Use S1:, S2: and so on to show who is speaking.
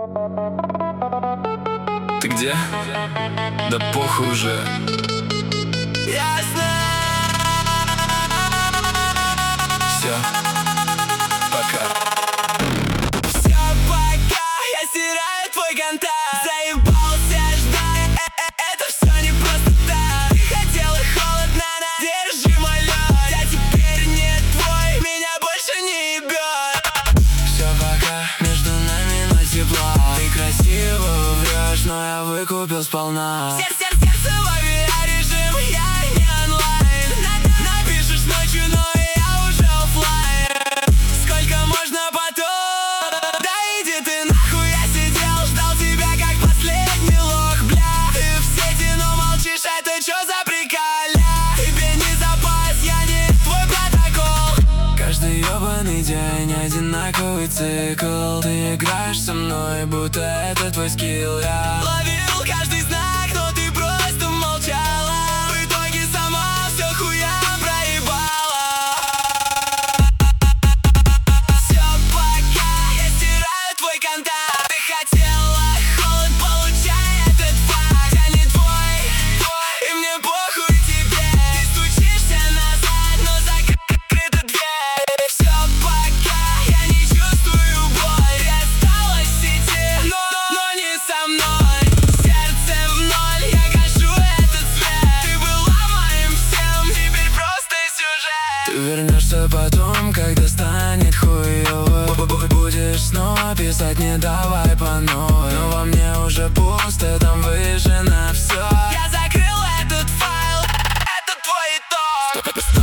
S1: Ты где? Да похуй уже.
S2: Ясно.
S1: Все, пока.
S2: Все, пока. Я стираю твой контакт. Заебался ждать. Это все не просто так. Ты хотела холодно, держи мой лед. Я теперь не твой, меня больше не ебет.
S1: Все, пока. Между нами ноль тепла. Ты красиво врешь, но я выкупил сполна.
S2: Сердцевой режим, я не онлайн. Напишешь ночью, но я уже оффлайн. Сколько можно потом? Да иди ты нахуй, я сидел, ждал тебя как последний лох, бля. Ты в сети, но молчишь, это чё за приколя? Тебе не запас, я не твой протокол.
S1: Каждый ёбаный день одинаковый цикл. Ты играешь со мной, будто это твой скилл. Я
S2: ловил каждый знак, но ты просто молчала. В итоге сама все хуя проебала. Все, пока. Я стираю твой контакт. Ты хотела холод, получай этот факт. Я не твой, и мне похуй тебе. Ты стучишься назад, но закрыта дверь. Все, пока. Я не чувствую боль. Я осталась в сети, но не со мной. Сердце в ноль, я гашу этот свет. Ты была моим всем, теперь просто сюжет.
S1: Ты вернешься потом, когда станет хуёво. Будешь снова писать, не давай по новой. Но во мне уже пусто, там выжжено все.
S2: Я закрыл этот файл, это твой итог.